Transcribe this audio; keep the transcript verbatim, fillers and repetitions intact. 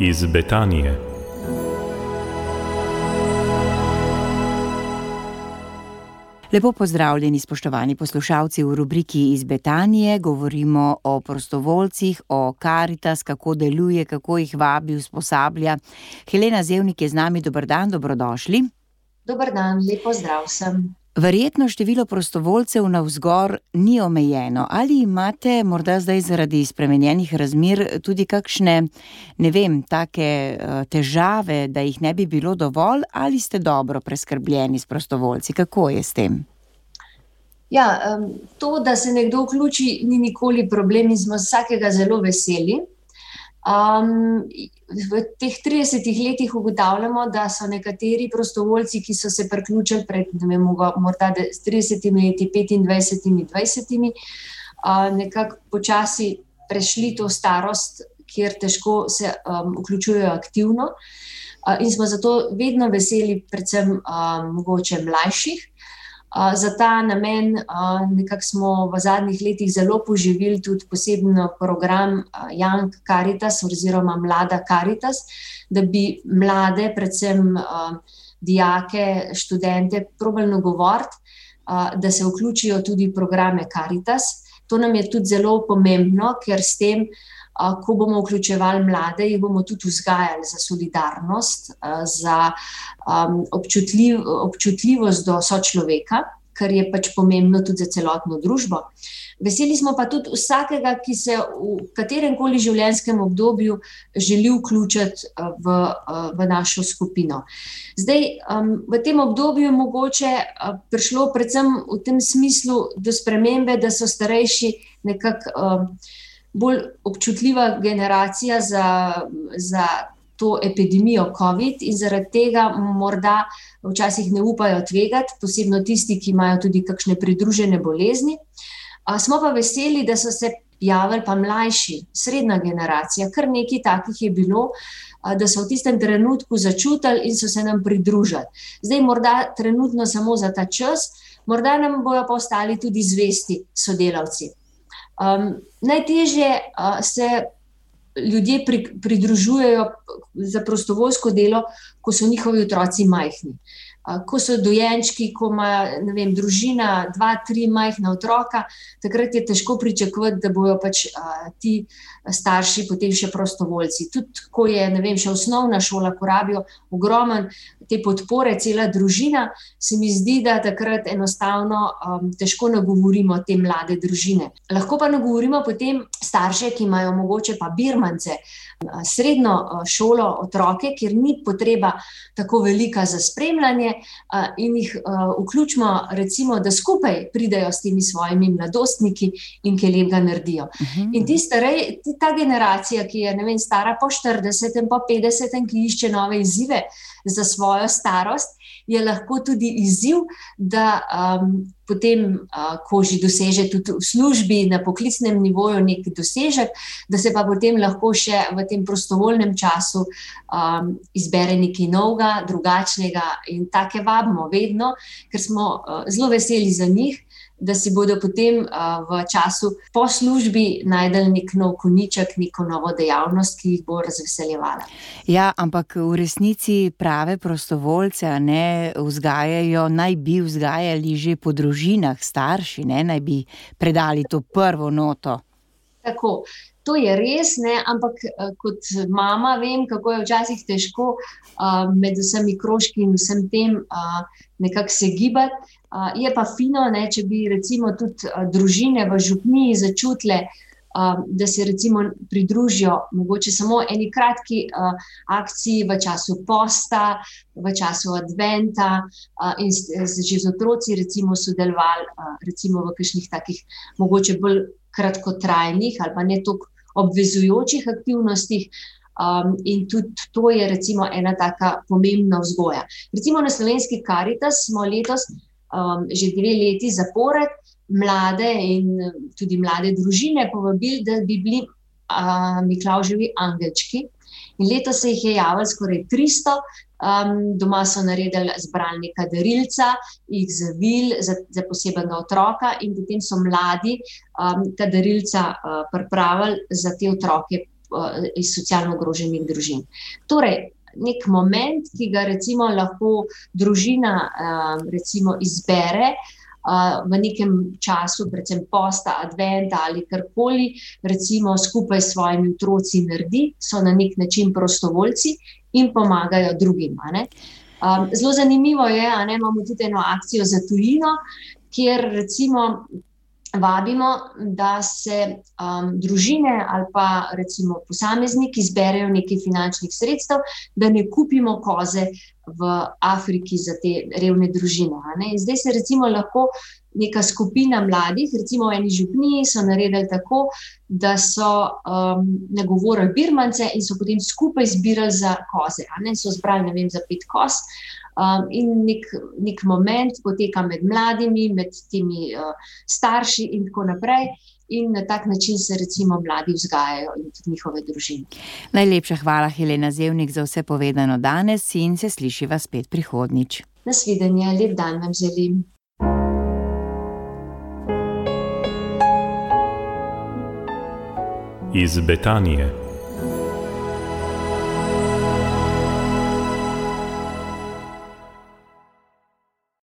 iz Betanije. Lepo pozdravljeni, spoštovani poslušalci, v rubriki iz Betanije. Govorimo o prostovoljcih, o Karitas, kako deluje, kako jih vabi, usposablja. Helena Zevnik je z nami, dober dan, dobrodošli. Dober dan, lep pozdrav vsem. Verjetno število prostovoljcev navzgor ni omejeno. Ali imate morda zdaj zaradi spremenjenih razmer tudi kakšne, ne vem, take težave, da jih ne bi bilo dovolj, ali ste dobro preskrbljeni s prostovoljci? Kako je s tem? Ja, to, da se nekdo vključi, ni nikoli problem in smo vsakega zelo veseli. Um, v teh tridesetih letih ugotavljamo, da so nekateri prostovoljci, ki so se priključili pred, ne vem, morda tridesetimi leti, petindvajsetimi, dvajsetimi, uh, nekako počasi prešli to starost, kjer težko se um, vključujejo aktivno. Uh, in smo zato vedno veseli, predvsem um, mogoče mlajših. Uh, za ta namen uh, nekako smo v zadnjih letih zelo poživili tudi posebno program uh, Young Caritas oziroma Mlada Caritas, da bi mlade, predvsem uh, dijake, študente, probali nagovoriti, uh, da se vključijo tudi v programe Caritas. To nam je tudi zelo pomembno, ker s tem, uh, ko bomo vključevali mlade, jih bomo tudi vzgajali za solidarnost, uh, za um, občutljiv, občutljivost do sočloveka, kar je pač pomembno tudi za celotno družbo. Veseli smo pa tudi vsakega, ki se v kateremkoli življenjskem obdobju želi vključiti v, v našo skupino. Zdaj, um, v tem obdobju je mogoče uh, prišlo predvsem v tem smislu do spremembe, da so starejši nekako um, bolj občutljiva generacija za, za to epidemijo COVID in zaradi tega morda včasih ne upajo tvegati, posebno tisti, ki imajo tudi kakšne pridružene bolezni. A, smo pa veseli, da so se javili pa mlajši, srednja generacija, kar nekaj takih je bilo, a, da so v tistem trenutku začutili in so se nam pridružili. Zdaj morda trenutno samo za ta čas, morda nam bojo pa ostali tudi zvesti sodelavci. Um, najtežje uh, se ljudje pri, pridružujejo za prostovoljsko delo, ko so njihovi otroci majhni. Ko so dojenčki, ko ima, ne vem, družina, dva, tri majhna otroka, takrat je težko pričakovati, da bojo pač a, ti starši potem še prostovoljci. Tudi ko je, ne vem, še osnovna šola, ko rabijo ogromen te podpore, cela družina, se mi zdi, da takrat enostavno um, težko nagovorimo te mlade družine. Lahko pa nagovorimo potem starše, ki imajo mogoče pa birmance, srednjo šolo, otroke, kjer ni potreba tako velika za spremljanje, in jih vključimo, recimo, da skupaj pridejo s temi svojimi mladostniki in kaj lepega naredijo. Uh-huh. In ti starej, ta generacija, ki je, ne vem, stara po štiridesetem, po petdesetem, ki išče nove izzive za svojo starost, je lahko tudi izziv, da um, potem, uh, ko že doseže tudi v službi na poklicnem nivoju nek dosežek, da se pa potem lahko še v tem prostovoljnem času um, izbere nekaj novega, drugačnega in take vabimo vedno, ker smo uh, zelo veseli za njih, da si bodo potem uh, v času po službi najdeli nek nov koniček, neko novo dejavnost, ki jih bo razveseljevala. Ja, ampak v resnici prave prostovoljce, ne, vzgajajo, naj bi vzgajali že po družinah, starši, ne, naj bi predali to prvo noto. Tako, to je res, ne, ampak kot mama vem, kako je včasih težko uh, med vsemi krožki in vsem tem uh, nekako se gibati. Uh, je pa fino, ne, če bi recimo tudi uh, družine v župniji začutile, uh, da se recimo pridružijo mogoče samo eni kratki uh, akciji v času posta, v času adventa uh, in s, že z otroci recimo sodelovali uh, recimo v kakšnih takih mogoče bolj kratkotrajnih ali pa ne toliko obvezujočih aktivnostih. Um, in tudi to je recimo ena taka pomembna vzgoja. Recimo na Slovenski Caritas smo letos um, že dve leti zapored mlade in tudi mlade družine povabili, da bi bili uh, Miklavževi angelčki. In letos se jih je javilo skoraj tristo, um, doma so naredili zbralnika darilca, jih zavili za, za posebnega otroka in potem so mladi um, ta darilca uh, pripravili za te otroke iz socialno ogroženih družin. Torej, nek moment, ki ga recimo lahko družina recimo izbere v nekem času, predvsem posta, adventa ali karkoli, recimo skupaj s svojimi otroci naredi, so na nek način prostovoljci in pomagajo drugim. A ne? Zelo zanimivo je, a ne, imamo tudi eno akcijo za tujino, kjer recimo vabimo, da se um, družine ali pa recimo posamezniki zberejo nekaj finančnih sredstev, da ne kupimo koze v Afriki za te revne družine. A ne? Zdaj se recimo lahko neka skupina mladih, recimo v eni župniji so naredili tako, da so um, nagovorili birmance in so potem skupaj zbirali za koze. A ne? So zbrali, ne vem, za pet koz. Um, in nek, nek moment poteka med mladimi, med temi uh, starši in tako naprej. In na tak način se recimo mladi vzgajajo in tudi njihove družine. Najlepša hvala, Helena Zevnik, za vse povedano danes in se slišiva spet prihodnjič. Nasvidenje, lep dan vam želim. Iz Betanije.